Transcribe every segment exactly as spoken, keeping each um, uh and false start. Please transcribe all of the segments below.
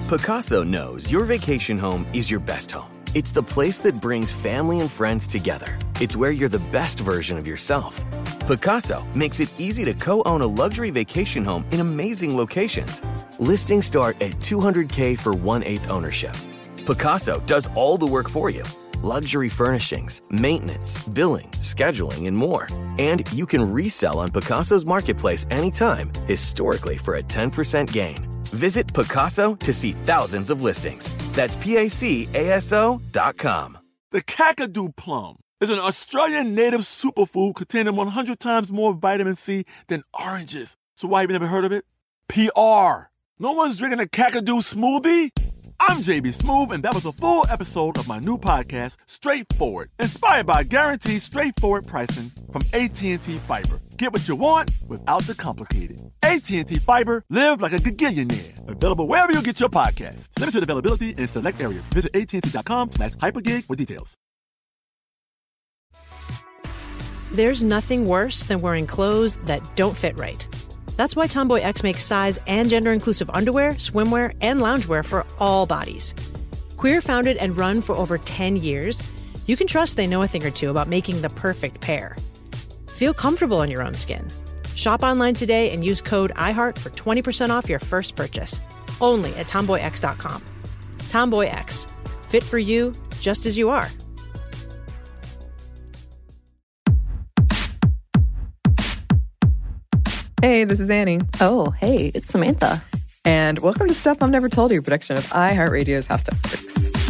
Pacaso knows your vacation home is your best home. It's the place that brings family and friends together. It's where you're the best version of yourself. Pacaso makes it easy to co-own a luxury vacation home in amazing locations. Listings start at two hundred thousand dollars for one-eighth ownership. Pacaso does all the work for you. Luxury furnishings, maintenance, billing, scheduling, and more. And you can resell on Pacaso's marketplace anytime, historically for a ten percent gain. Visit Pacaso to see thousands of listings. That's P A C A S O dot com. The Kakadu plum is an Australian native superfood containing one hundred times more vitamin C than oranges. So why have you never heard of it? P R. No one's drinking a Kakadu smoothie? I'm J B Smoove, and that was a full episode of my new podcast, Straightforward, inspired by guaranteed straightforward pricing from A T and T Fiber. Get what you want without the complicated. A T and T Fiber, live like a gigillionaire. Available wherever you get your podcasts. Limited availability in select areas. Visit AT&T.com slash hypergig for details. There's nothing worse than wearing clothes that don't fit right. That's why Tomboy X makes size and gender-inclusive underwear, swimwear, and loungewear for all bodies. Queer founded and run for over ten years, you can trust they know a thing or two about making the perfect pair. Feel comfortable in your own skin. Shop online today and use code iHeart for twenty percent off your first purchase. Only at tomboy x dot com. Tomboy X. Fit for you, just as you are. Hey, this is Annie. Oh, hey, it's Samantha. And welcome to Stuff Mom Never Told You, production of iHeartRadio's How Stuff Works.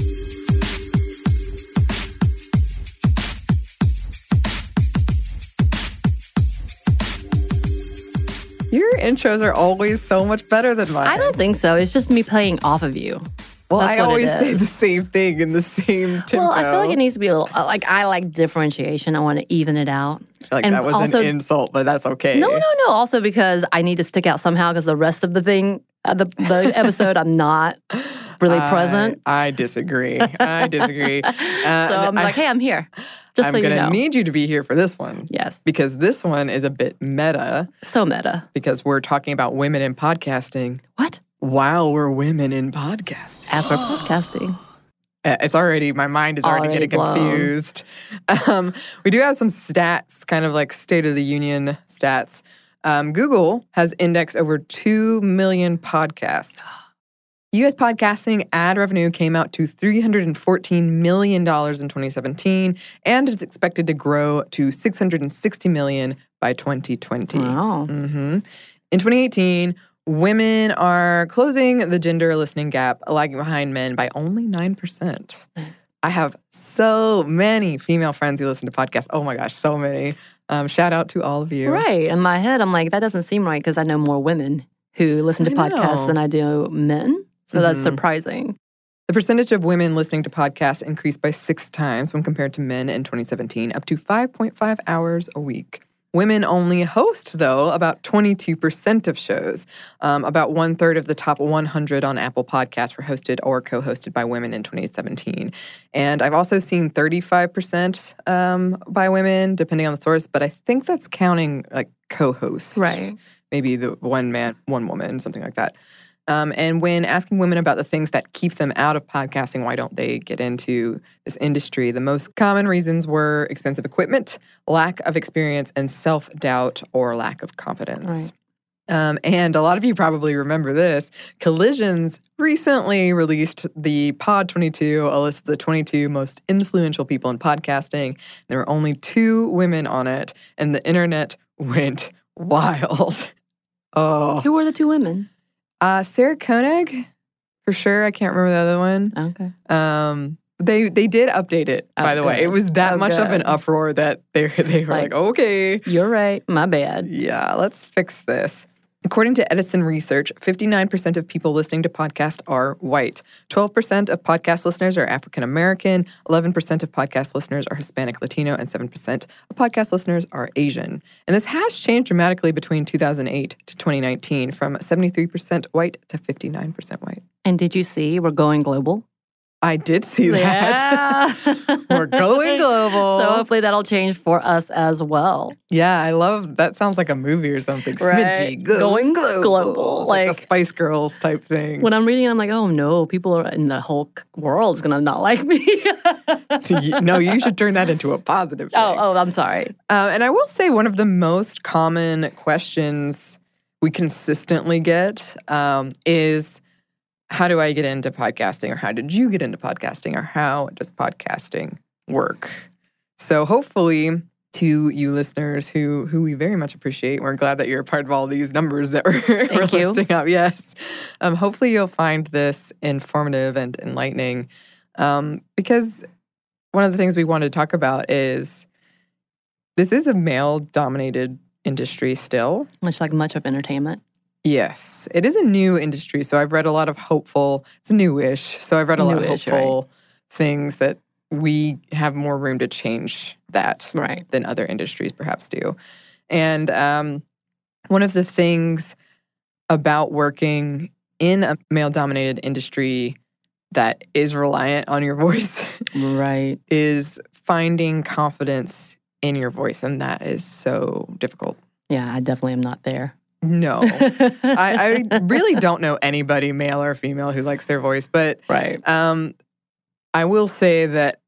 Your intros are always so much better than mine. I don't think so. It's just me playing off of you. Well, That's I what always it say is. the same thing in the same tempo. Well, I feel like it needs to be a little, like, I like differentiation. I want to even it out. Like and that was also, an insult, but that's okay. No, no, no. Also because I need to stick out somehow because the rest of the thing, uh, the, the episode, I'm not really I, present. I disagree. I disagree. Uh, so I'm I, like, hey, I'm here. Just I'm so you gonna know. need you to be here for this one. Yes. Because this one is a bit meta. So meta. Because we're talking about women in podcasting. What? While we're women in podcasting. As we're podcasting. It's already, my mind is already, Already getting blown. confused. Um, we do have some stats, kind of like State of the Union stats. Um, Google has indexed over two million podcasts. U S podcasting ad revenue came out to three hundred fourteen million dollars in twenty seventeen, and it's expected to grow to six hundred sixty million dollars by twenty twenty. Wow. Mm-hmm. In twenty eighteen, women are closing the gender listening gap, lagging behind men by only nine percent. I have so many female friends who listen to podcasts. Oh my gosh, so many. Um, shout out to all of you. Right. In my head, I'm like, that doesn't seem right because I know more women who listen to I podcasts know. than I do men. So Mhm. that's surprising. The percentage of women listening to podcasts increased by six times when compared to men in twenty seventeen, up to five point five hours a week. Women only host, though, about twenty-two percent of shows. Um, about one-third of the top one hundred on Apple Podcasts were hosted or co-hosted by women in twenty seventeen. And I've also seen thirty-five percent um, by women, depending on the source, but I think that's counting, like, co-hosts. Right. Maybe the one man, one woman, something like that. Um, and when asking women about the things that keep them out of podcasting, why don't they get into this industry? The most common reasons were expensive equipment, lack of experience, and self-doubt or lack of confidence. Right. Um, and a lot of you probably remember this. Collisions recently released the Pod twenty-two, a list of the twenty-two most influential people in podcasting. There were only two women on it, and the internet went wild. Oh. Who were the two women? Uh, Sarah Koenig, for sure. I can't remember the other one. Okay. Um, they they did update it, Oh, by the way. good. It was that Oh, much of an good. uproar that they they were like, Like- okay, You're right. My bad. yeah, let's fix this. According to Edison Research, fifty-nine percent of people listening to podcasts are white. twelve percent of podcast listeners are African American. eleven percent of podcast listeners are Hispanic Latino. And seven percent of podcast listeners are Asian. And this has changed dramatically between two thousand eight to twenty nineteen, from seventy-three percent white to fifty-nine percent white. And did you see we're going global? I did see that. Yeah. We're going global. So hopefully that'll change for us as well. Yeah, I love that. Sounds like a movie or something. Right. Sminty goes Going global. global. It's like, Like- the Spice Girls type thing. When I'm reading, I'm like, oh no, people are in the whole world is gonna not like me. No, you should turn that into a positive thing. Oh, oh, I'm sorry. Uh, and I will say one of the most common questions we consistently get um, is, how do I get into podcasting? Or how did you get into podcasting? Or how does podcasting work? So hopefully to you listeners who who we very much appreciate, we're glad that you're a part of all these numbers that we're, we're you. listing up. Yes. Um, hopefully you'll find this informative and enlightening um, because one of the things we wanted to talk about is this is a male-dominated industry still. Much like much of entertainment. Yes. It is a new industry, so I've read a lot of hopeful, it's newish, so I've read a lot of Newish, hopeful things that we have more room to change that Right. than other industries perhaps do. And um, one of the things about working in a male-dominated industry that is reliant on your voice Right. is finding confidence in your voice, and that is so difficult. Yeah, I definitely am not there. No. I, I really don't know anybody, male or female, who likes their voice, but Right. um, I will say that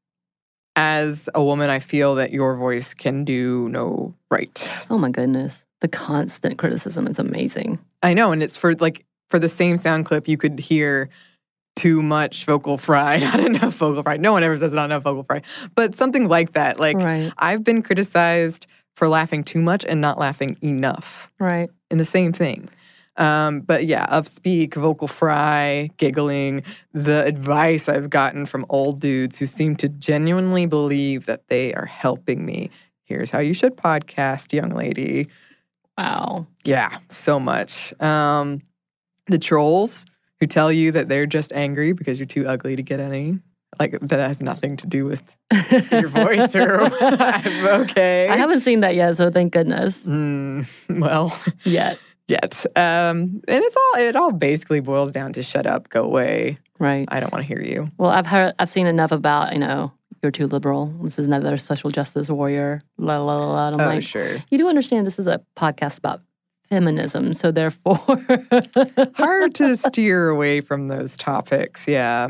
as a woman, I feel that your voice can do no right. Oh my goodness. The constant criticism is amazing. I know, and it's for like for the same sound clip, you could hear too much vocal fry, not enough vocal fry. No one ever says not enough vocal fry, but something like that. Like Right. I've been criticized for laughing too much and not laughing enough Right. in the same thing. Um, but yeah, upspeak, vocal fry, giggling, the advice I've gotten from old dudes who seem to genuinely believe that they are helping me. Here's how you should podcast, young lady. Wow. Yeah, so much. Um, the trolls who tell you that they're just angry because you're too ugly to get any. Like, that has nothing to do with your voice or I'm okay. I haven't seen that yet, so thank goodness. Mm, well, Yet. yet. Um, and it's all, it all basically boils down to shut up, go away. Right. I don't want to hear you. Well, I've heard, I've seen enough about, you know, you're too liberal. This is another social justice warrior. La la la la. And I'm Oh, like, sure. you do understand this is a podcast about feminism, so therefore, Hard to steer away from those topics, yeah.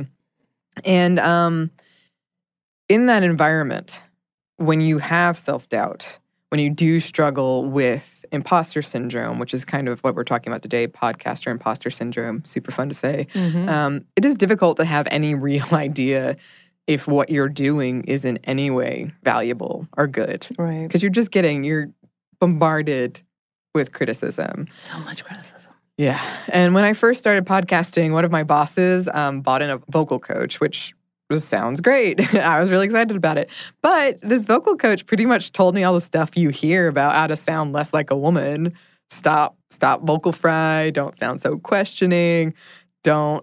And um, in that environment, when you have self-doubt, when you do struggle with imposter syndrome, which is kind of what we're talking about today, podcaster imposter syndrome, super fun to say, Mhm. um, it is difficult to have any real idea if what you're doing is in any way valuable or good. Right. Because you're just getting, you're bombarded with criticism. So much criticism. Yeah. And when I first started podcasting, one of my bosses um, bought in a vocal coach, which was, sounds great. I was really excited about it. But this vocal coach pretty much told me all the stuff you hear about how to sound less like a woman. Stop, stop vocal fry. Don't sound so questioning. Don't,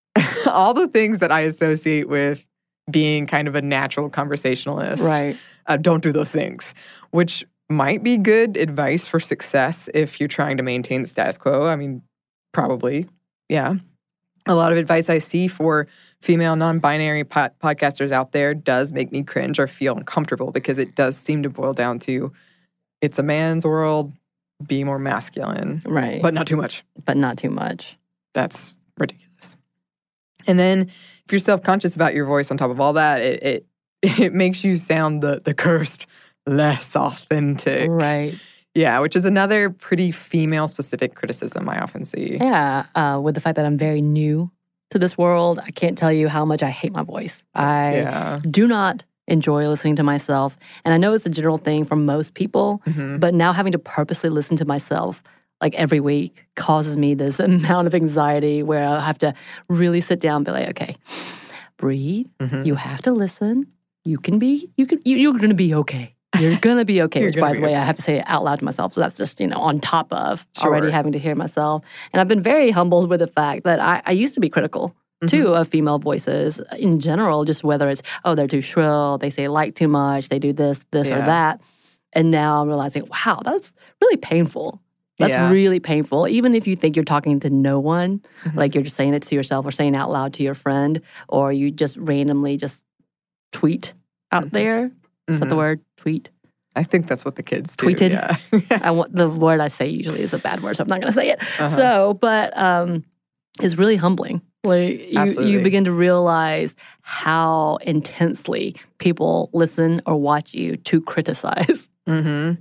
all the things that I associate with being kind of a natural conversationalist. Right. Uh, don't do those things, which might be good advice for success if you're trying to maintain the status quo. I mean, probably, yeah. A lot of advice I see for female non-binary pod- podcasters out there does make me cringe or feel uncomfortable because it does seem to boil down to it's a man's world, be more masculine, Right. but not too much. but not too much. That's ridiculous. And then if you're self-conscious about your voice on top of all that, it it, it makes you sound the, the cursed less authentic. Right. Yeah, which is another pretty female-specific criticism I often see. Yeah. Uh, with the fact that I'm very new to this world, I can't tell you how much I hate my voice. I Yeah. do not enjoy listening to myself. And I know it's a general thing for most people, Mhm. but now having to purposely listen to myself like every week causes me this amount of anxiety where I have to really sit down and be like, okay, breathe. Mhm. You have to listen. You can be, you can, you, you're going to be okay. You're going to be okay, You're which, gonna by the be way, okay. I have to say it out loud to myself. So that's just, you know, on top of Sure. already having to hear myself. And I've been very humbled with the fact that I, I used to be critical, too, Mm-hmm. of female voices in general, just whether it's, oh, they're too shrill, they say like too much, they do this, this, or Yeah. that. And now I'm realizing, wow, that's really painful That's Yeah. really painful. Even if you think you're talking to no one, Mhm. like you're just saying it to yourself or saying out loud to your friend, or you just randomly just tweet out Mhm. there. Is that the Mhm. word? Tweet? I think that's what the kids do. Tweeted? Yeah. I want the word I say usually is a bad word, so I'm not going to say it. Uh-huh. So, but um, it's really humbling. Like you, Absolutely. you begin to realize how intensely people listen or watch you to criticize. Mm-hmm.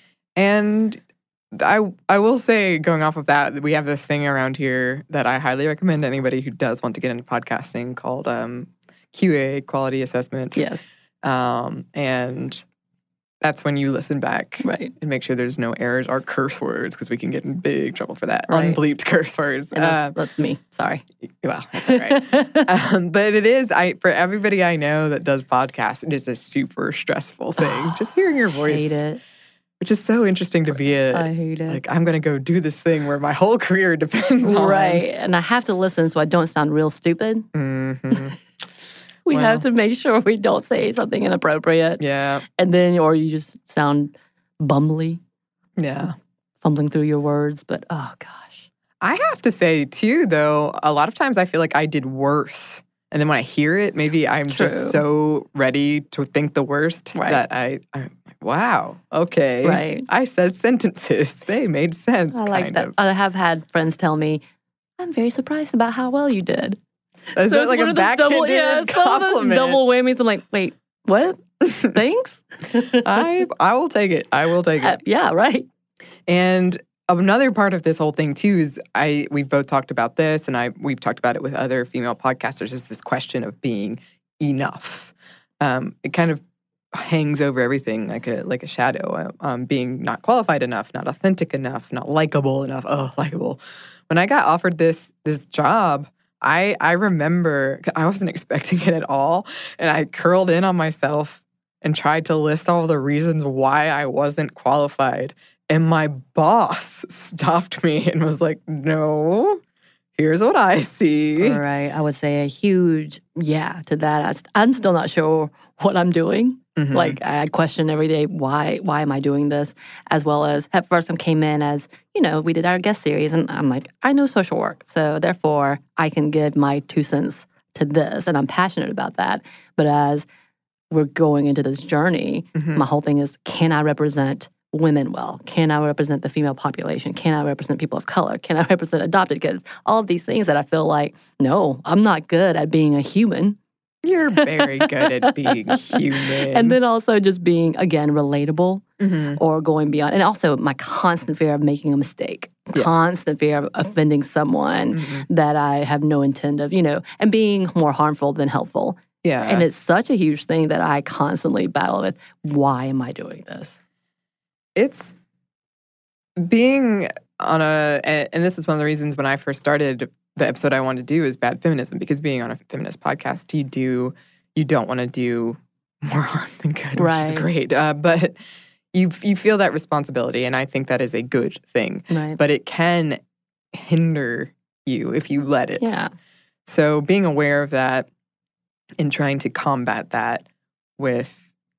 And I I will say, going off of that, we have this thing around here that I highly recommend to anybody who does want to get into podcasting called um, Q A, Quality Assessment. Yes, Um, and that's when you listen back right. and make sure there's no errors or curse words, because we can get in big trouble for that. Right. Unbleeped curse words. And that's, Uh, that's me. Sorry. well, that's all right. um, but it is, I for everybody I know that does podcasts, it is a super stressful thing. Just hearing your voice, Hate it. which is so interesting to be a, I hate it. like, I'm going to go do this thing where my whole career depends on. Right. And I have to listen so I don't sound real stupid. Mm-hmm. We Well. have to make sure we don't say something inappropriate. Yeah. And then, or you just sound bumbly, Yeah. fumbling through your words. But oh gosh. I have to say, too, though, a lot of times I feel like I did worse. And then when I hear it, maybe I'm True. just so ready to think the worst Right. that I, I'm like, wow, okay. Right. I said sentences. They made sense, I like kind that. of. I have had friends tell me, I'm very surprised about how well you did. Is so that it's like one a of those backhanded double, yeah, it's one of those compliment? double whammies. I'm like, wait, what? Thanks? I, I will take it. I will take it. Uh, yeah, right. And another part of this whole thing too is I we've both talked about this, and I we've talked about it with other female podcasters. Is this question of being enough? Um, it kind of hangs over everything like a like a shadow. Um, being not qualified enough, not authentic enough, not likable enough. Oh, likable. When I got offered this this job, I I remember I wasn't expecting it at all, and I curled in on myself and tried to list all the reasons why I wasn't qualified. And my boss stopped me and was like, no, here's what I see. All right. I would say a huge yeah to that. I- I'm still not sure what I'm doing. Mhm. Like I question every day, why why am I doing this? As well as at first I came in as, you know, we did our guest series and I'm like, I know social work. So therefore I can give my two cents to this and I'm passionate about that. But as we're going into this journey, Mhm. my whole thing is, can I represent women well? Can I represent the female population? Can I represent people of color? Can I represent adopted kids? All of these things that I feel like, no, I'm not good at being a human. You're very good at being human. And then also just being, again, relatable Mhm. or going beyond. And also my constant fear of making a mistake, Yes. constant fear of offending someone Mhm. that I have no intent of, you know, and being more harmful than helpful. Yeah. And it's such a huge thing that I constantly battle with. Why am I doing this? It's being on a, and and this is one of the reasons when I first started the episode I wanted to do is bad feminism, because being on a feminist podcast, you do, you don't want to do more harm than good, Right. which is great. Uh, but you you feel that responsibility, and I think that is a good thing. Right. But it can hinder you if you let it. Yeah. So being aware of that and trying to combat that with,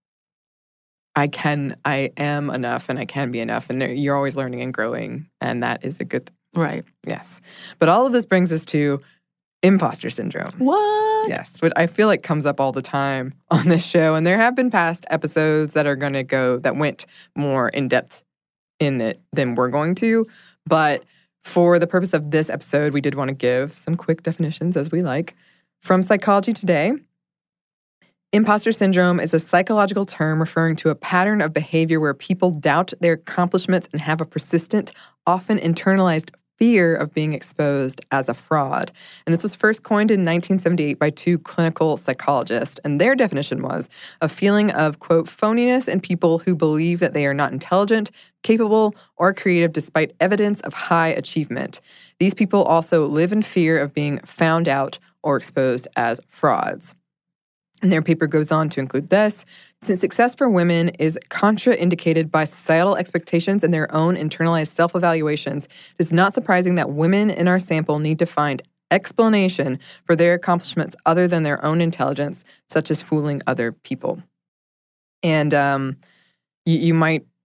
I can, I am enough and I can be enough. And there- you're always learning and growing. And that is a good thing. Right. Yes. But all of this brings us to imposter syndrome. What? Yes. But I feel like comes up all the time on this show. And there have been past episodes that are going to go, that went more in depth in it than we're going to. But for the purpose of this episode, we did want to give some quick definitions as we like. From Psychology Today, imposter syndrome is a psychological term referring to a pattern of behavior where people doubt their accomplishments and have a persistent, often internalized fear of being exposed as a fraud. And this was first coined in nineteen seventy-eight by two clinical psychologists. And their definition was a feeling of, quote, phoniness in people who believe that they are not intelligent, capable, or creative despite evidence of high achievement. These people also live in fear of being found out or exposed as frauds. And their paper goes on to include this. Since success for women is contraindicated by societal expectations and their own internalized self-evaluations, it is not surprising that women in our sample need to find explanation for their accomplishments other than their own intelligence, such as fooling other people. And um, you, you might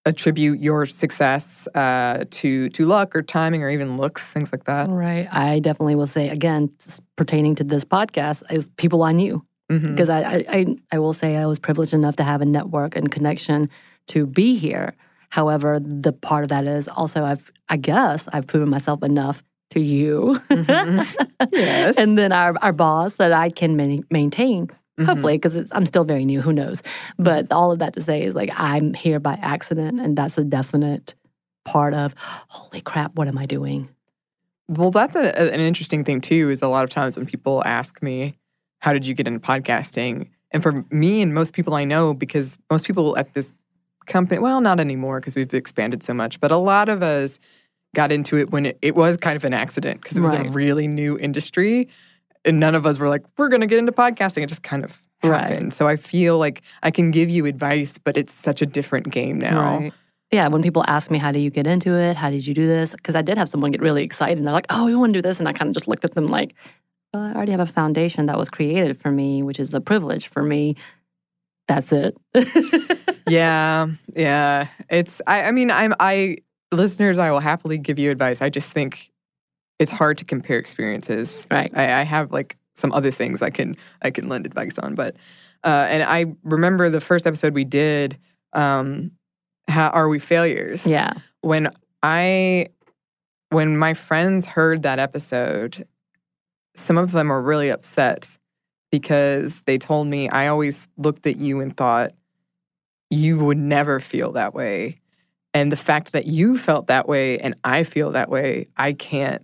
attribute your success uh, to to luck or timing or even looks, things like that. Right. I definitely will say, again, pertaining to this podcast, is people I knew. Mm-hmm. Because I, I, I will say I was privileged enough to have a network and connection to be here. However, the part of that is also I've, I guess I've proven myself enough to you. Mm-hmm. Yes. And then our, our boss that I can man- maintain, mm-hmm. hopefully, because I'm still very new, who knows. But all of that to say is like I'm here by accident, and that's a definite part of, holy crap, what am I doing? Well, that's a, a, an interesting thing, too, is a lot of times when people ask me, how did you get into podcasting? And for me and most people I know, because most people at this company, well, not anymore because we've expanded so much, but a lot of us got into it when it, it was kind of an accident because it was right. a really new industry. And none of us were like, we're going to get into podcasting. It just kind of happened. Right. So I feel like I can give you advice, but it's such a different game now. Right. Yeah, when people ask me, how do you get into it? How did you do this? Because I did have someone get really excited. And they're like, oh, we want to do this. And I kind of just looked at them like, well, I already have a foundation that was created for me, which is the privilege for me. That's it. yeah, yeah. It's. I. I mean, I'm. I listeners, I will happily give you advice. I just think it's hard to compare experiences. Right. I, I have like some other things I can I can lend advice on, but uh, and I remember the first episode we did. Um, how are we failures? Yeah. When I when my friends heard that episode, some of them were really upset because they told me, I always looked at you and thought you would never feel that way. And the fact that you felt that way and I feel that way, I can't,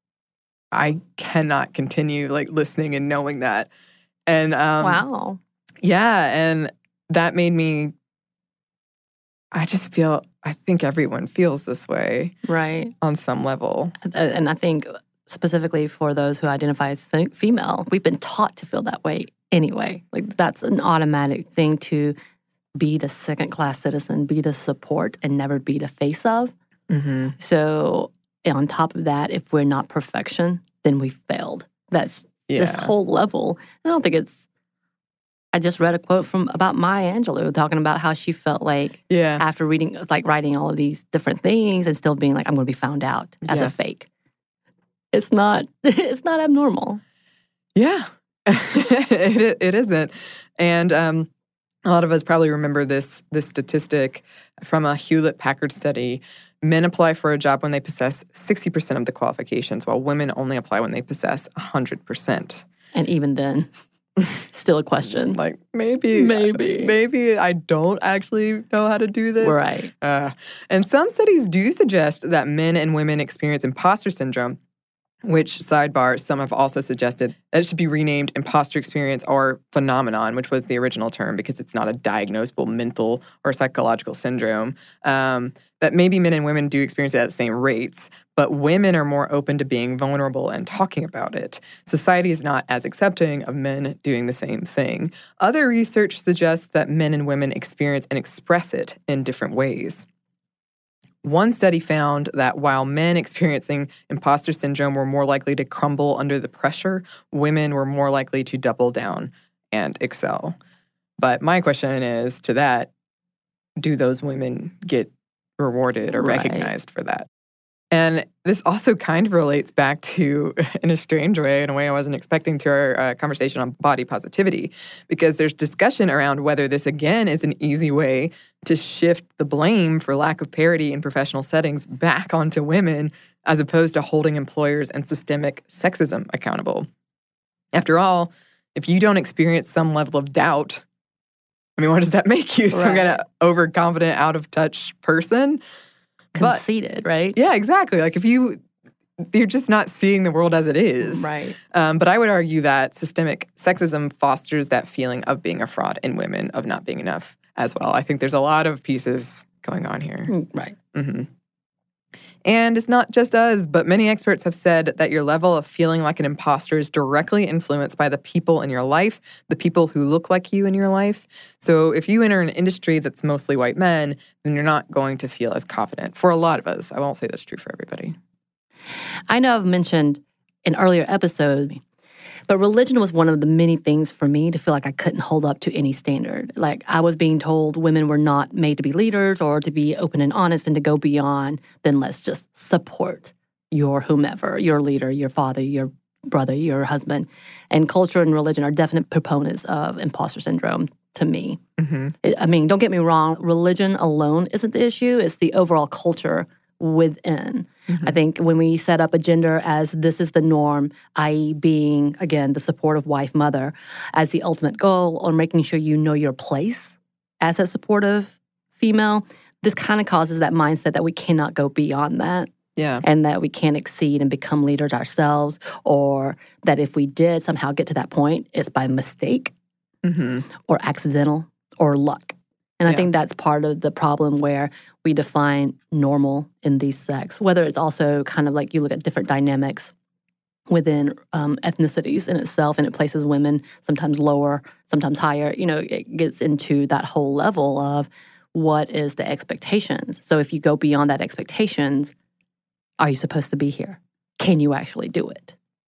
I cannot continue like listening and knowing that. And um, wow. Yeah. And that made me, I just feel, I think everyone feels this way. Right. On some level. And I think specifically for those who identify as f- female, we've been taught to feel that way anyway. Like that's an automatic thing to be the second-class citizen, be the support, and never be the face of. Mm-hmm. So on top of that, if we're not perfection, then we failed. That's yeah. this whole level. I don't think it's, I just read a quote from about Maya Angelou talking about how she felt like yeah. after reading, like writing all of these different things and still being like, I'm going to be found out as yeah. a fake. It's not, it's not abnormal. Yeah, it, it isn't. And um, a lot of us probably remember this, this statistic from a Hewlett-Packard study. Men apply for a job when they possess sixty percent of the qualifications, while women only apply when they possess one hundred percent. And even then, still a question. Like, maybe. Maybe. Maybe I don't actually know how to do this. Right. Uh, and some studies do suggest that men and women experience imposter syndrome, which, sidebar, some have also suggested that it should be renamed imposter experience or phenomenon, which was the original term because it's not a diagnosable mental or psychological syndrome. Um, that maybe men and women do experience it at the same rates, but women are more open to being vulnerable and talking about it. Society is not as accepting of men doing the same thing. Other research suggests that men and women experience and express it in different ways. One study found that while men experiencing imposter syndrome were more likely to crumble under the pressure, women were more likely to double down and excel. But my question is to that, do those women get rewarded or right. recognized for that? And this also kind of relates back to, in a strange way, in a way I wasn't expecting, to our uh, conversation on body positivity, because there's discussion around whether this, again, is an easy way to shift the blame for lack of parity in professional settings back onto women, as opposed to holding employers and systemic sexism accountable. After all, if you don't experience some level of doubt, I mean, what does that make you? Right. Some kind of overconfident, out-of-touch person? Conceited, but, right? Yeah, exactly. Like if you, you're just not seeing the world as it is. Right. Um, but I would argue that systemic sexism fosters that feeling of being a fraud in women, of not being enough as well. I think there's a lot of pieces going on here. Right. Mm-hmm. And it's not just us, but many experts have said that your level of feeling like an imposter is directly influenced by the people in your life, the people who look like you in your life. So if you enter an industry that's mostly white men, then you're not going to feel as confident. For a lot of us. I won't say that's true for everybody. I know I've mentioned in earlier episodes But religion was one of the many things for me to feel like I couldn't hold up to any standard. Like I was being told women were not made to be leaders or to be open and honest and to go beyond, then let's just support your whomever, your leader, your father, your brother, your husband. And culture and religion are definite proponents of imposter syndrome to me. Mm-hmm. It, I mean, don't get me wrong, religion alone isn't the issue. It's the overall culture within. Mm-hmm. I think when we set up a gender as this is the norm, that is being, again, the supportive wife, mother, as the ultimate goal, or making sure you know your place as a supportive female, this kind of causes that mindset that we cannot go beyond that. Yeah. And that we can't exceed and become leaders ourselves, or that if we did somehow get to that point, it's by mistake mm-hmm. or accidental or luck. And I Yeah. think that's part of the problem where we define normal in these sects, whether it's also kind of like you look at different dynamics within um, ethnicities in itself, and it places women sometimes lower, sometimes higher. You know, it gets into that whole level of what is the expectations. So if you go beyond that expectations, are you supposed to be here? Can you actually do it?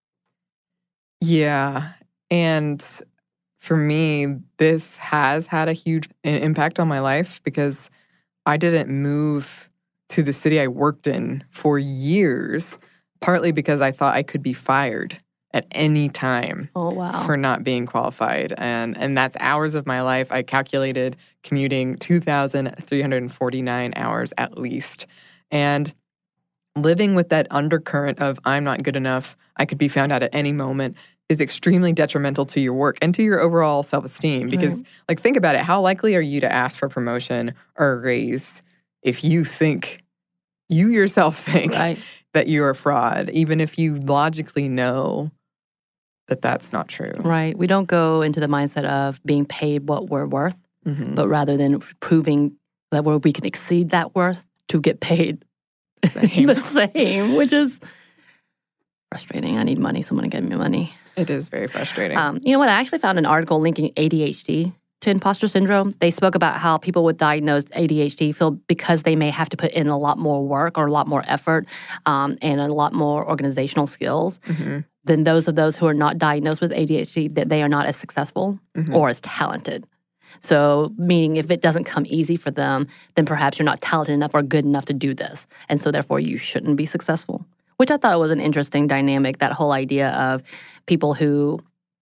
Yeah. And for me, this has had a huge i- impact on my life because I didn't move to the city I worked in for years, partly because I thought I could be fired at any time Oh, wow. for not being qualified. And and that's hours of my life. I calculated commuting two thousand three hundred forty-nine hours at least. And living with that undercurrent of I'm not good enough, I could be found out at any moment, is extremely detrimental to your work and to your overall self-esteem. Because, Right. like, think about it. How likely are you to ask for promotion or a raise if you think, you yourself think, Right. that you're a fraud, even if you logically know that that's not true? Right. We don't go into the mindset of being paid what we're worth, Mhm. but rather than proving that where we can exceed that worth to get paid Same. the same, which is frustrating. I need money. Someone to give me money. It is very frustrating. Um, you know what? I actually found an article linking A D H D to imposter syndrome. They spoke about how people with diagnosed A D H D feel because they may have to put in a lot more work or a lot more effort um, and a lot more organizational skills Mhm. than those of those who are not diagnosed with A D H D, that they are not as successful Mhm. or as talented. So, meaning if it doesn't come easy for them, then perhaps you're not talented enough or good enough to do this. And so, therefore, you shouldn't be successful, which I thought was an interesting dynamic, that whole idea of people who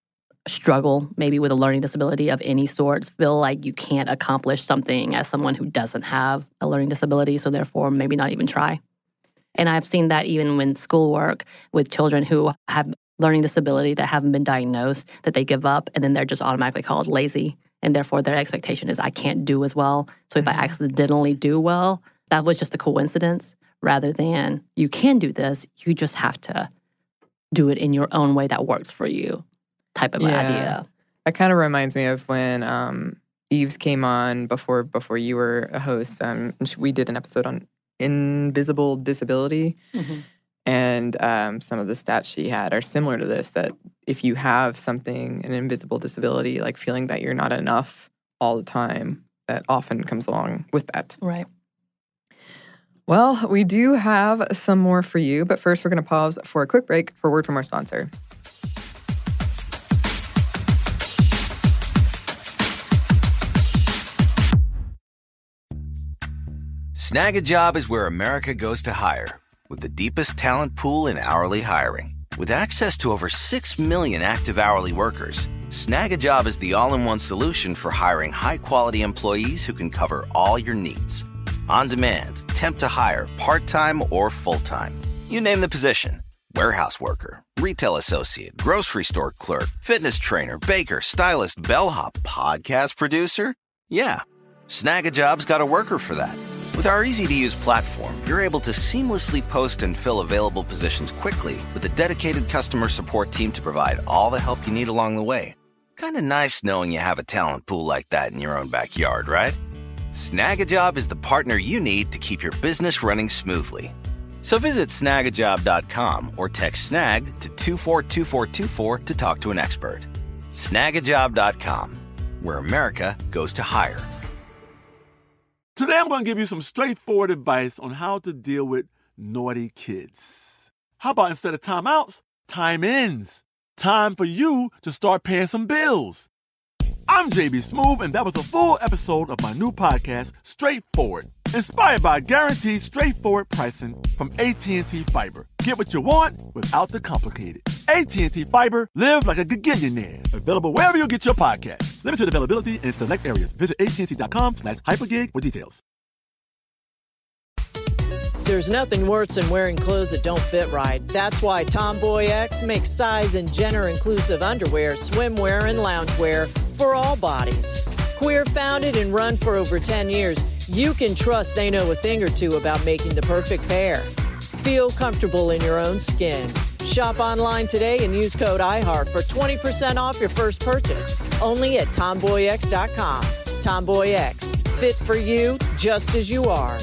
struggle maybe with a learning disability of any sort feel like you can't accomplish something as someone who doesn't have a learning disability, so therefore maybe not even try. And I've seen that even when schoolwork with children who have learning disability that haven't been diagnosed, that they give up and then they're just automatically called lazy. And therefore their expectation is I can't do as well. So if I accidentally do well, that was just a coincidence rather than you can do this. You just have to do it in your own way that works for you type of Yeah. idea. That kind of reminds me of when um, Eves came on before before you were a host. Um, and she, we did an episode on invisible disability. Mm-hmm. And um, some of the stats she had are similar to this, that if you have something, an invisible disability, like feeling that you're not enough all the time, that often comes along with that. Right. Well, we do have some more for you, but first we're going to pause for a quick break for a word from our sponsor. Snag a Job is where America goes to hire, with the deepest talent pool in hourly hiring. With access to over six million active hourly workers, Snag a Job is the all-in-one solution for hiring high-quality employees who can cover all your needs. On demand, temp to hire, part-time or full-time. You name the position. Warehouse worker, retail associate, grocery store clerk, fitness trainer, baker, stylist, bellhop, podcast producer. Yeah, Snag a Job's got a worker for that. With our easy-to-use platform, you're able to seamlessly post and fill available positions quickly with a dedicated customer support team to provide all the help you need along the way. Kind of nice knowing you have a talent pool like that in your own backyard, right? Snag a Job is the partner you need to keep your business running smoothly. So visit snag a job dot com or text SNAG to two four two four two four to talk to an expert. snag a job dot com, where America goes to hire. Today I'm going to give you some straightforward advice on how to deal with naughty kids. How about instead of timeouts, time ins? Time for you to start paying some bills. I'm J B Smoove, and that was a full episode of my new podcast, Straightforward, inspired by guaranteed straightforward pricing from A T and T Fiber. Get what you want without the complicated. A T and T Fiber, live like a gigillionaire. Available wherever you get your podcasts. Limited availability in select areas. Visit AT&T.com slash hypergig for details. There's nothing worse than wearing clothes that don't fit right. That's why Tomboy X makes size and gender-inclusive underwear, swimwear, and loungewear for all bodies. Queer founded and run for over ten years, you can trust they know a thing or two about making the perfect pair. Feel comfortable in your own skin. Shop online today and use code iHeart for twenty percent off your first purchase. Only at tomboy x dot com. Tomboy X, fit for you just as you are.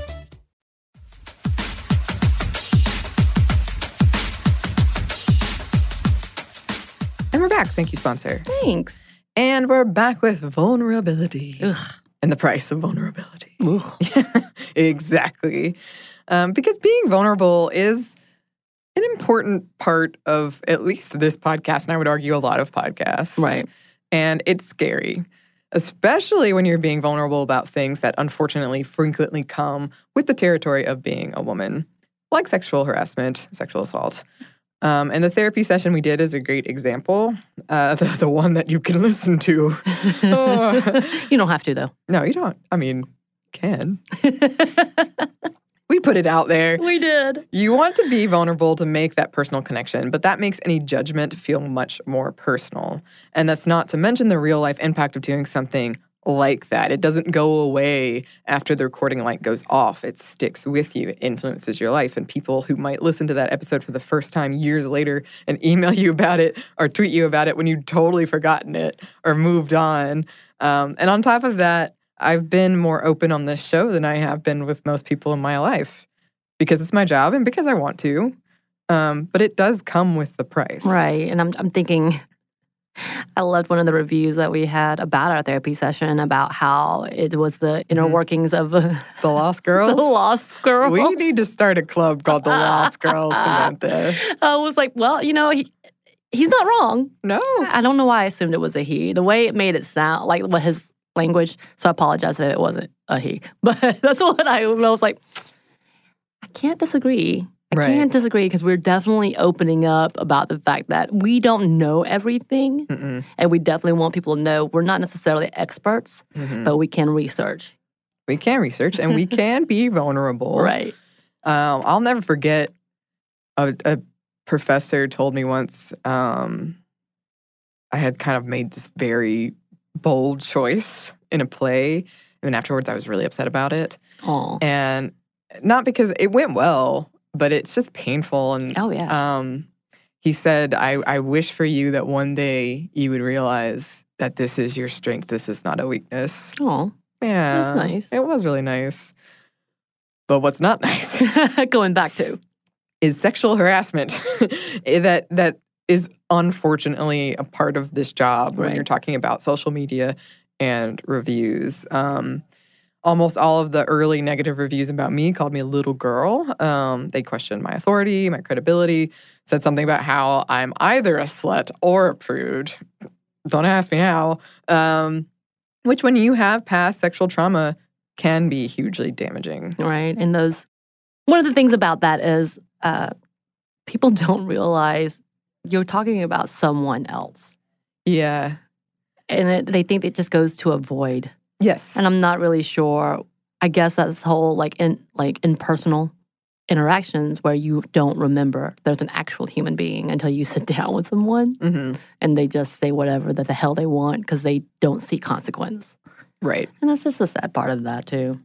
And we're back. Thank you, sponsor. Thanks. And we're back with vulnerability. Ugh. And the price of vulnerability. Ugh. Yeah, exactly. Um, because being vulnerable is an important part of at least this podcast, and I would argue a lot of podcasts. Right. And it's scary, especially when you're being vulnerable about things that unfortunately frequently come with the territory of being a woman, like sexual harassment, sexual assault. Um, and the therapy session we did is a great example, uh, the, the one that you can listen to. Oh. You don't have to, though. No, you don't. I mean, you can. We put it out there. We did. You want to be vulnerable to make that personal connection, but that makes any judgment feel much more personal. And that's not to mention the real-life impact of doing something like that. It doesn't go away after the recording light goes off. It sticks with you. It influences your life. And people who might listen to that episode for the first time years later and email you about it or tweet you about it when you'd totally forgotten it or moved on. Um, and on top of that, I've been more open on this show than I have been with most people in my life because it's my job and because I want to. Um, but it does come with the price. Right. And I'm I'm thinking, I loved one of the reviews that we had about our therapy session about how it was the inner mm-hmm. workings of uh, the Lost Girls. The Lost Girls. We need to start a club called the Lost Girls, Samantha. I was like, well, you know, he he's not wrong. No. I don't know why I assumed it was a he. The way it made it sound, like what his language, so I apologize if it wasn't a he. But that's what I, I was like, I can't disagree. I right. can't disagree because we're definitely opening up about the fact that we don't know everything. Mm-mm. And we definitely want people to know we're not necessarily experts, mm-hmm. but we can research. We can research and we can be vulnerable. Right. Um, I'll never forget a, a professor told me once um, I had kind of made this very bold choice in a play. And then afterwards, I was really upset about it. Aww. And not because it went well, but it's just painful. And oh, yeah. Um, he said, I, I wish for you that one day you would realize that this is your strength. This is not a weakness. Oh, yeah. That's nice. It was really nice. But what's not nice, going back to, is sexual harassment that that is unfortunately a part of this job when right. you're talking about social media and reviews. Um, almost all of the early negative reviews about me called me a little girl. Um, they questioned my authority, my credibility, said something about how I'm either a slut or a prude. Don't ask me how. Um, which when you have past sexual trauma can be hugely damaging. Right. And those, one of the things about that is uh, people don't realize you're talking about someone else. Yeah. And it, they think it just goes to a void. Yes. And I'm not really sure. I guess that's whole like in like impersonal interactions where you don't remember there's an actual human being until you sit down with someone mm-hmm. and they just say whatever that the hell they want because they don't see consequence. Right. And that's just a sad part of that too.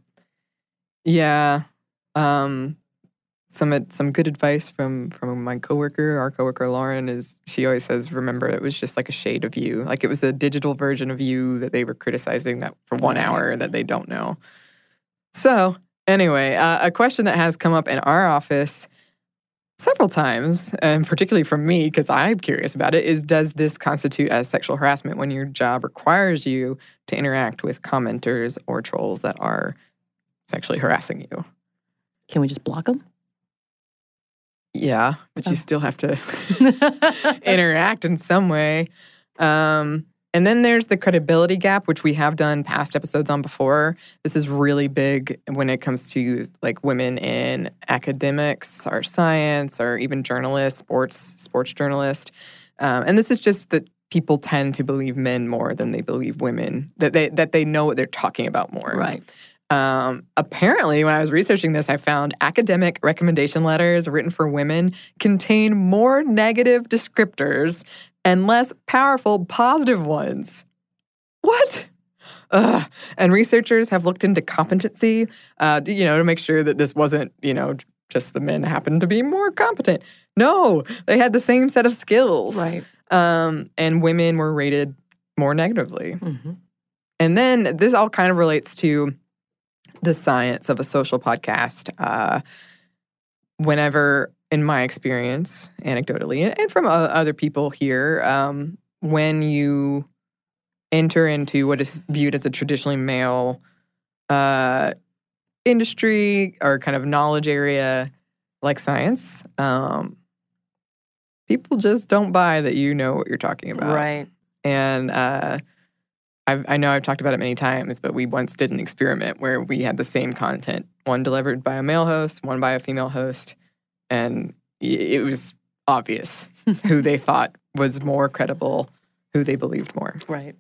Yeah. Um, some some good advice from from my coworker, our coworker Lauren, is she always says, remember, it was just like a shade of you. Like it was a digital version of you that they were criticizing that for one hour that they don't know. So anyway, uh, a question that has come up in our office several times, and particularly from me, because I'm curious about it, is does this constitute as sexual harassment when your job requires you to interact with commenters or trolls that are sexually harassing you? Can we just block them? Yeah, but you still have to interact in some way. Um, and then there's the credibility gap, which we have done past episodes on before. This is really big when it comes to like women in academics or science or even journalists, sports, sports journalists. Um, and this is just that people tend to believe men more than they believe women, that they that they know what they're talking about more. Right. Um, apparently, when I was researching this, I found academic recommendation letters written for women contain more negative descriptors and less powerful positive ones. What? Ugh. And researchers have looked into competency, uh, you know, to make sure that this wasn't, you know, just the men happened to be more competent. No, they had the same set of skills. Right. Um, and women were rated more negatively. Mm-hmm. And then this all kind of relates to the science of a social podcast. Uh, whenever, in my experience, anecdotally, and from uh, other people here, um, when you enter into what is viewed as a traditionally male uh, industry or kind of knowledge area like science, um, people just don't buy that you know what you're talking about. Right. And uh, I've, I know I've talked about it many times, but we once did an experiment where we had the same content, one delivered by a male host, one by a female host, and it was obvious who they thought was more credible, who they believed more. Right.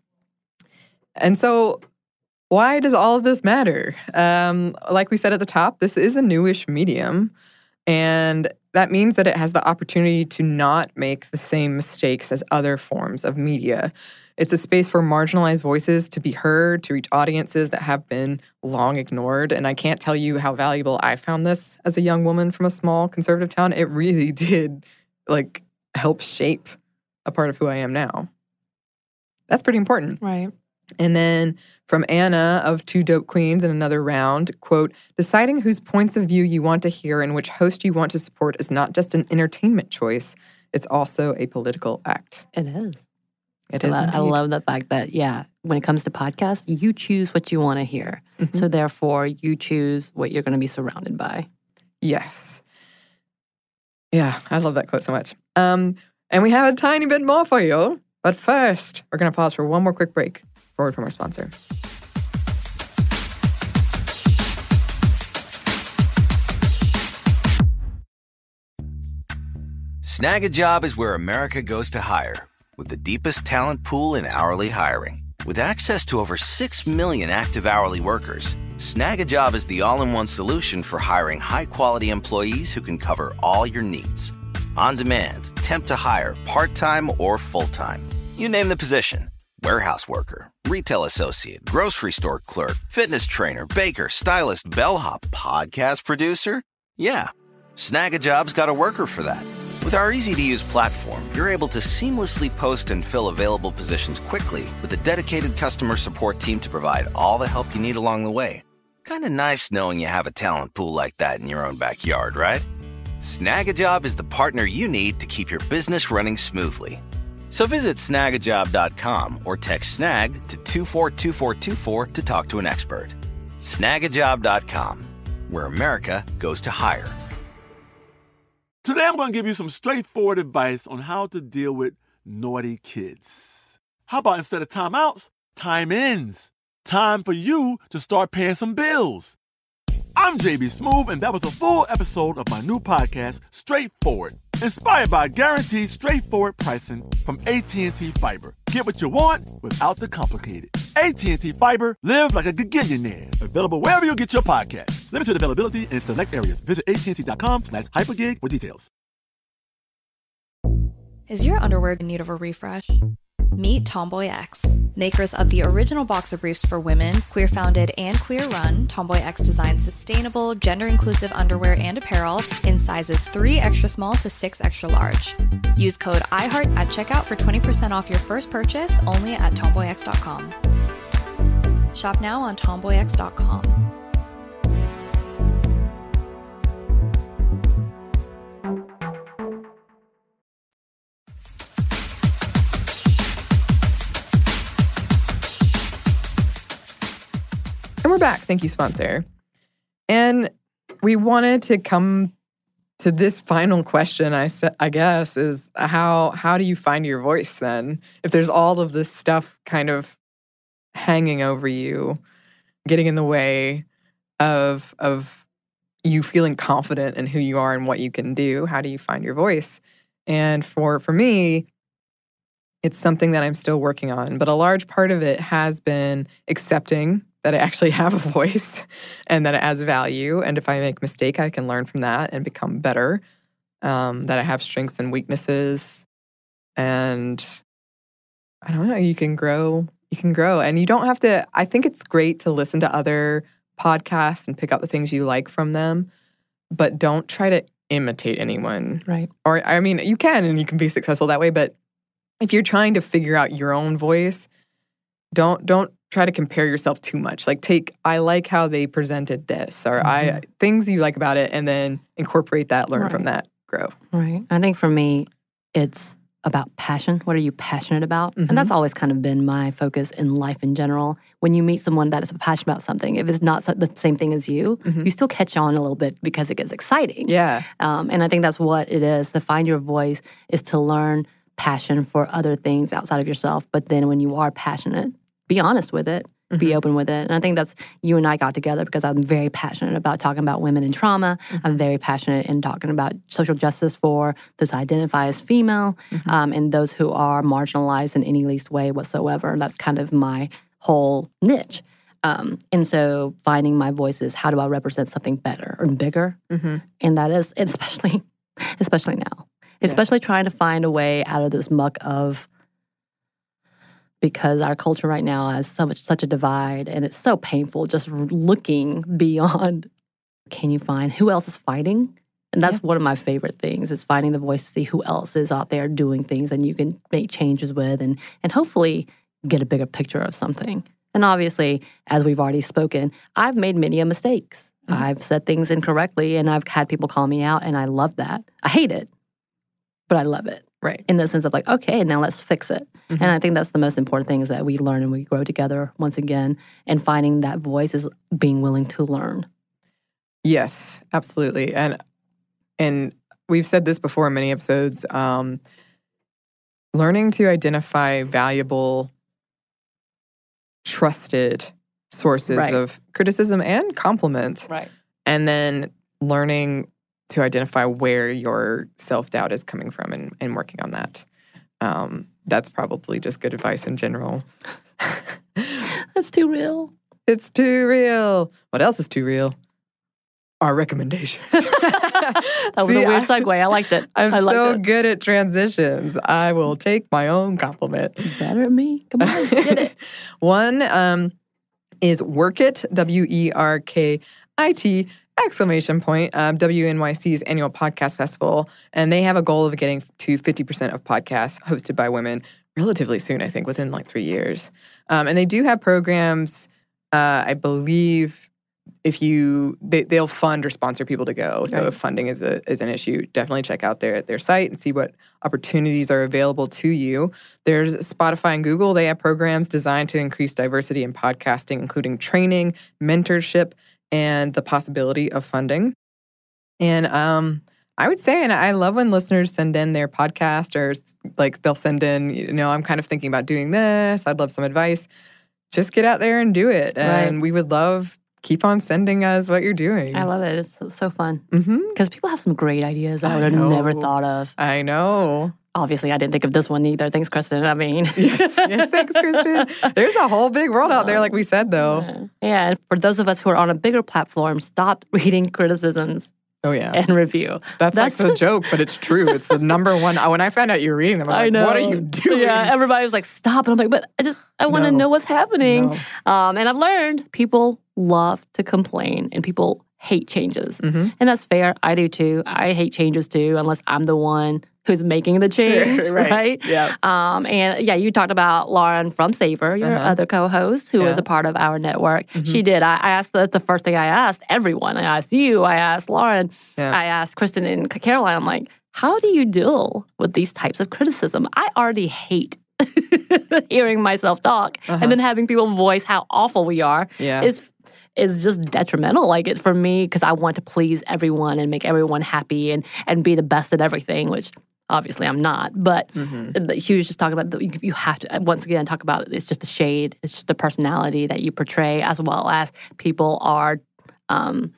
And so why does all of this matter? Um, like we said at the top, this is a newish medium, and that means that it has the opportunity to not make the same mistakes as other forms of media. It's a space for marginalized voices to be heard, to reach audiences that have been long ignored. And I can't tell you how valuable I found this as a young woman from a small conservative town. It really did, like, help shape a part of who I am now. That's pretty important. Right. And then from Anna of Two Dope Queens in another round, quote, deciding whose points of view you want to hear and which host you want to support is not just an entertainment choice. It's also a political act. It is. It I is. lo- I indeed. love the fact that, yeah, when it comes to podcasts, you choose what you want to hear. Mhm. So therefore, you choose what you're going to be surrounded by. Yes. Yeah, I love that quote so much. Um, and we have a tiny bit more for you. But first, we're going to pause for one more quick break. Forward from our sponsor. Snag a Job is where America goes to hire, with the deepest talent pool in hourly hiring. With access to over six million active hourly workers, Snag a Job is the all-in-one solution for hiring high-quality employees who can cover all your needs. On demand, temp to hire, part-time or full-time. You name the position. Warehouse worker, retail associate, grocery store clerk, fitness trainer, baker, stylist, bellhop, podcast producer. Yeah, Snag a Job's got a worker for that. With our easy-to-use platform, you're able to seamlessly post and fill available positions quickly with a dedicated customer support team to provide all the help you need along the way. Kind of nice knowing you have a talent pool like that in your own backyard, right? Snag a Job is the partner you need to keep your business running smoothly. So visit snag a job dot com or text SNAG to two four two four two four to talk to an expert. snag a job dot com, where America goes to hire. Today I'm going to give you some straightforward advice on how to deal with naughty kids. How about instead of timeouts, time ins? Time for you to start paying some bills. I'm J B Smoove, and that was a full episode of my new podcast, Straightforward, inspired by guaranteed straightforward pricing from A T and T Fiber. Get what you want without the complicated. A T and T Fiber, live like a gigillionaire. Available wherever you get your podcasts. Limited availability in select areas. Visit A T and T dot com slash hypergig for details. Is your underwear in need of a refresh? Meet Tomboy X, makers of the original boxer briefs for women, queer-founded and queer-run. Tomboy X designs sustainable, gender-inclusive underwear and apparel in sizes three extra small to six extra large. Use code iHeart at checkout for twenty percent off your first purchase only at tomboy x dot com. Shop now on tomboy x dot com. And we're back. Thank you, sponsor. And we wanted to come to this final question, I sa- I guess, is how how do you find your voice then? If there's all of this stuff kind of hanging over you, getting in the way of of you feeling confident in who you are and what you can do, how do you find your voice? And for for me, it's something that I'm still working on, but a large part of it has been accepting that I actually have a voice and that it has value. And if I make a mistake, I can learn from that and become better. Um, that I have strengths and weaknesses. And I don't know, you can grow. You can grow. And you don't have to, I think it's great to listen to other podcasts and pick out the things you like from them, but don't try to imitate anyone. Right. Or, I mean, you can and you can be successful that way, but if you're trying to figure out your own voice, don't don't try to compare yourself too much. Like take, I like how they presented this, or mm-hmm. I things you like about it, and then incorporate that, learn right. from that, grow. Right. I think for me, it's about passion. What are you passionate about? Mm-hmm. And that's always kind of been my focus in life in general. When you meet someone that is passionate about something, if it's not the same thing as you, mm-hmm. you still catch on a little bit because it gets exciting. Yeah. Um, and I think that's what it is. To find your voice is to learn passion for other things outside of yourself. But then when you are passionate, be honest with it, mm-hmm. be open with it. And I think that's, you and I got together because I'm very passionate about talking about women in trauma. Mm-hmm. I'm very passionate in talking about social justice for those who identify as female mm-hmm. um, and those who are marginalized in any least way whatsoever. That's kind of my whole niche. Um, and so finding my voice is, how do I represent something better or bigger? Mm-hmm. And that is, especially, especially now, especially yeah. trying to find a way out of this muck of, because our culture right now has so much, such a divide, and it's so painful just looking beyond. Can you find who else is fighting? And that's yeah. one of my favorite things, is finding the voice to see who else is out there doing things and you can make changes with, and and hopefully get a bigger picture of something. And obviously, as we've already spoken, I've made many mistakes. Mm-hmm. I've said things incorrectly, and I've had people call me out, and I love that. I hate it, but I love it. Right. In the sense of like, okay, now let's fix it. Mm-hmm. And I think that's the most important thing, is that we learn and we grow together once again. And finding that voice is being willing to learn. Yes, absolutely. And and we've said this before in many episodes, um, learning to identify valuable, trusted sources right. of criticism and compliment. Right. And then learning to identify where your self-doubt is coming from, and, and working on that. Um, that's probably just good advice in general. That's too real. It's too real. What else is too real? Our recommendations. That was See, a weird segue. I liked it. I'm I liked so it. good at transitions. I will take my own compliment. Better at me. Come on, get it. One um, is Work It, W E R K I T, exclamation point, um, W N Y C's annual podcast festival. And they have a goal of getting to fifty percent of podcasts hosted by women relatively soon, I think, within like three years. Um, and they do have programs, uh, I believe, if you, they, they'll fund or sponsor people to go. So right. if funding is a is an issue, definitely check out their, their site and see what opportunities are available to you. There's Spotify and Google. They have programs designed to increase diversity in podcasting, including training, mentorship, and the possibility of funding. And um, I would say, and I love when listeners send in their podcast, or like they'll send in, you know, I'm kind of thinking about doing this. I'd love some advice. Just get out there and do it. And right. we would love, keep on sending us what you're doing. I love it. It's so, so fun. Because mm-hmm. people have some great ideas that I would have never thought of. I know. Obviously, I didn't think of this one either. Thanks, Kristen. I mean. yes, yes, thanks, Kristen. There's a whole big world out there, like we said, though. Yeah. yeah, and for those of us who are on a bigger platform, stop reading criticisms. Oh, yeah. And review. That's, That's like the joke, but it's true. It's the number one. When I found out you were reading them, I'm like, I know. What are you doing? Yeah, everybody was like, stop. And I'm like, but I just, I want to no. know what's happening. No. Um, and I've learned people love to complain, and people hate changes. Mm-hmm. And that's fair. I do too. I hate changes too, unless I'm the one who's making the change, sure, right? right? Yeah. Um, and yeah, you talked about Lauren from Savor, your uh-huh. other co-host, who yeah. is a part of our network. Mm-hmm. She did. I, I asked, that's the first thing I asked everyone. I asked you, I asked Lauren, yeah. I asked Kristen and Caroline. I'm like, how do you deal with these types of criticism? I already hate hearing myself talk, uh-huh. and then having people voice how awful we are yeah. is is just detrimental. Like it for me, because I want to please everyone and make everyone happy and and be the best at everything, which obviously I'm not. But mm-hmm. He was just talking about the, you, you have to once again talk about it's just the shade, it's just the personality that you portray, as well as people are um,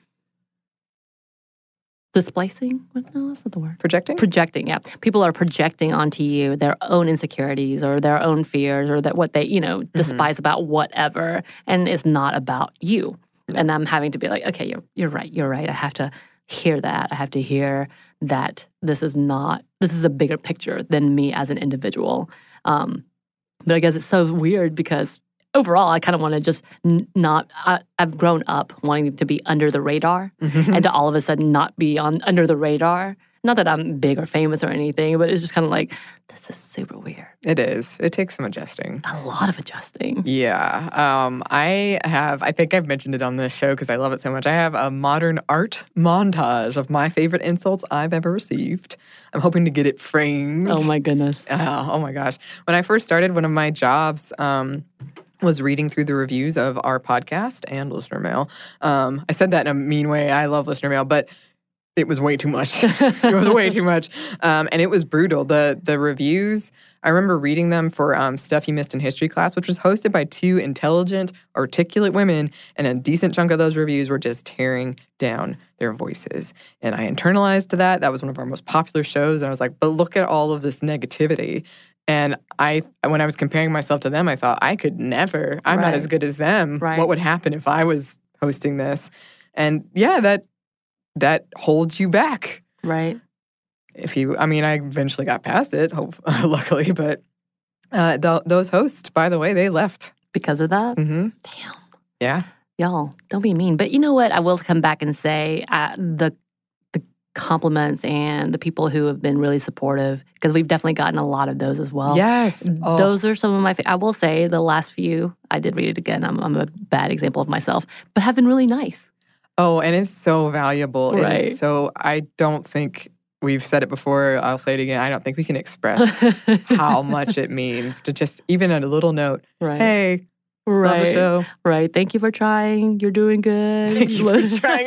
displacing. No, that's not the word. Projecting. Projecting. Yeah, people are projecting onto you their own insecurities or their own fears or that what they you know despise mm-hmm. about whatever, and it's not about you. Yeah. And I'm having to be like, okay, you're you're right, you're right. I have to hear that. I have to hear that this is not, this is a bigger picture than me as an individual. Um, but I guess it's so weird because overall, I kind of want to just n- not, I, I've grown up wanting to be under the radar mm-hmm. and to all of a sudden not be on under the radar. Not that I'm big or famous or anything, but it's just kind of like, this is super weird. It is. It takes some adjusting. A lot of adjusting. Yeah. Um, I have, I think I've mentioned it on this show because I love it so much. I have a modern art montage of my favorite insults I've ever received. I'm hoping to get it framed. Oh, my goodness. Uh, oh, my gosh. When I first started, one of my jobs um, was reading through the reviews of our podcast and listener mail. Um, I said that in a mean way. I love listener mail, but it was way too much. It was way too much. Um, and it was brutal. The the reviews, I remember reading them for um, Stuff You Missed in History class, which was hosted by two intelligent, articulate women, and a decent chunk of those reviews were just tearing down their voices. And I internalized that. That was one of our most popular shows. And I was like, but look at all of this negativity. And I, when I was comparing myself to them, I thought, I could never. I'm right. not as good as them. Right. What would happen if I was hosting this? And yeah, that that holds you back. Right. If you, I mean, I eventually got past it, hope, luckily, but uh, th- those hosts, by the way, they left. Because of that? Mm-hmm. Damn. Yeah. Y'all, don't be mean. But you know what? I will come back and say uh, the the compliments and the people who have been really supportive, because we've definitely gotten a lot of those as well. Yes. Oh. Those are some of my, fa- I will say the last few, I did read it again. I'm, I'm a bad example of myself, but have been really nice. Oh, and it's so valuable. Right. It is so, I don't think, we've said it before, I'll say it again, I don't think we can express how much it means to just, even a little note, right. hey, right. love the show. Right. Thank you for trying. You're doing good. Thank you for trying.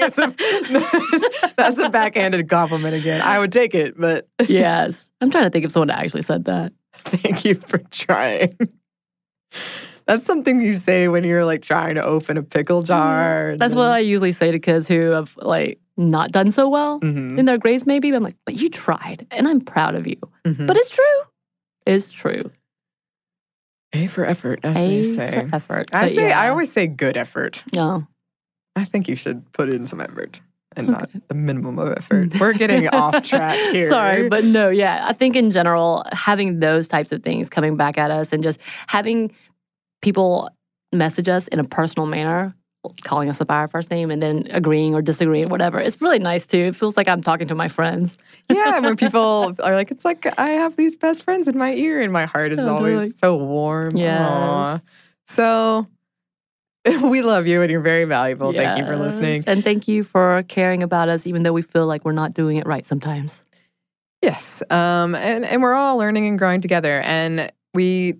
That's a backhanded compliment again. I would take it, but... Yes. I'm trying to think of someone that actually said that. Thank you for trying. That's something you say when you're like trying to open a pickle jar. That's then... what I usually say to kids who have like not done so well mm-hmm. in their grades maybe. I'm like, but you tried and I'm proud of you. Mm-hmm. But it's true. It's true. A for effort, as A they say. For effort. I say yeah. I always say good effort. No. I think you should put in some effort and okay. not the minimum of effort. We're getting off track here. Sorry, but no, yeah. I think in general, having those types of things coming back at us and just having people message us in a personal manner, calling us by our first name and then agreeing or disagreeing, whatever. It's really nice too. It feels like I'm talking to my friends. Yeah, when people are like, it's like I have these best friends in my ear and my heart is oh, always totally. So warm. Yeah. So we love you and you're very valuable. Yes. Thank you for listening. And thank you for caring about us even though we feel like we're not doing it right sometimes. Yes. Um, and, and we're all learning and growing together. And we,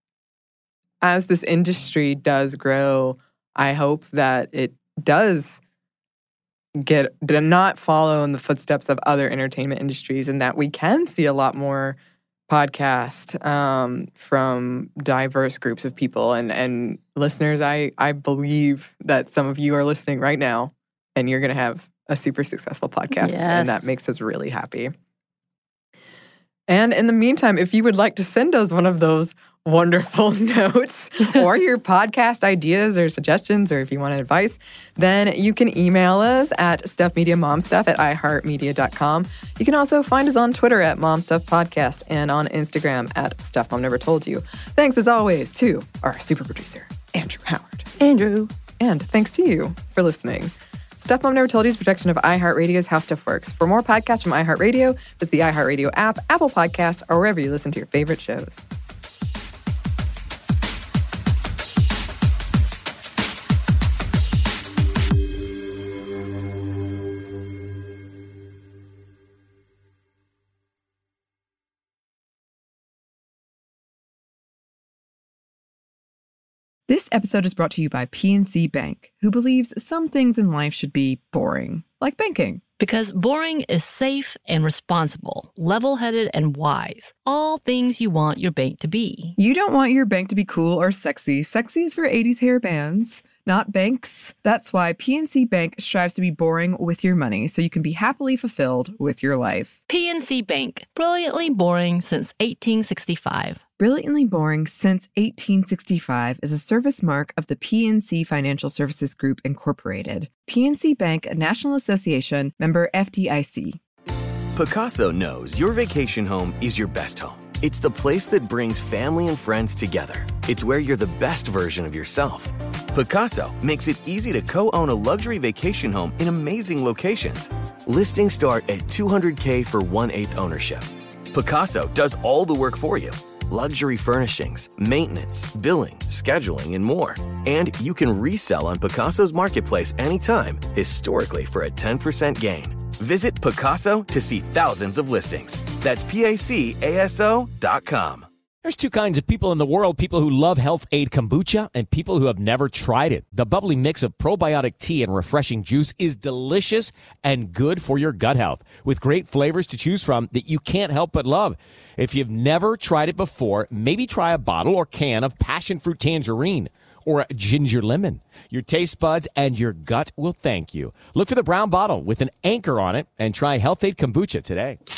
as this industry does grow, I hope that it does get do not follow in the footsteps of other entertainment industries, and that we can see a lot more podcasts um, from diverse groups of people. And and listeners, I I believe that some of you are listening right now, and you're going to have a super successful podcast, yes. and that makes us really happy. And in the meantime, if you would like to send us one of those wonderful notes or your podcast ideas or suggestions, or if you want advice, then you can email us at stuffmediamomstuff at iheartmedia dot com. You can also find us on Twitter at momstuffpodcast and on Instagram at stuffmomnevertoldyou. Thanks as always to our super producer, Andrew Howard. Andrew. And thanks to you for listening. Stuff Mom Never Told You is a production of iHeartRadio's How Stuff Works. For more podcasts from iHeartRadio, visit the iHeartRadio app, Apple Podcasts, or wherever you listen to your favorite shows. This episode is brought to you by P N C Bank, who believes some things in life should be boring, like banking. Because boring is safe and responsible, level-headed and wise. All things you want your bank to be. You don't want your bank to be cool or sexy. Sexy is for eighties hair bands, not banks. That's why P N C Bank strives to be boring with your money so you can be happily fulfilled with your life. P N C Bank, brilliantly boring since eighteen sixty-five. Brilliantly Boring Since eighteen sixty-five is a service mark of the P N C Financial Services Group, Incorporated. P N C Bank, a National Association, member F D I C. Pacaso knows your vacation home is your best home. It's the place that brings family and friends together. It's where you're the best version of yourself. Pacaso makes it easy to co-own a luxury vacation home in amazing locations. Listings start at two hundred thousand dollars for one-eighth ownership. Pacaso does all the work for you. Luxury furnishings, maintenance, billing, scheduling, and more. And you can resell on Pacaso's marketplace anytime, historically for a ten percent gain. Visit Pacaso to see thousands of listings. That's P A C A S O dot com. There's two kinds of people in the world, people who love Health Aid Kombucha and people who have never tried it. The bubbly mix of probiotic tea and refreshing juice is delicious and good for your gut health, with great flavors to choose from that you can't help but love. If you've never tried it before, maybe try a bottle or can of passion fruit tangerine or a ginger lemon. Your taste buds and your gut will thank you. Look for the brown bottle with an anchor on it and try Health Aid Kombucha today.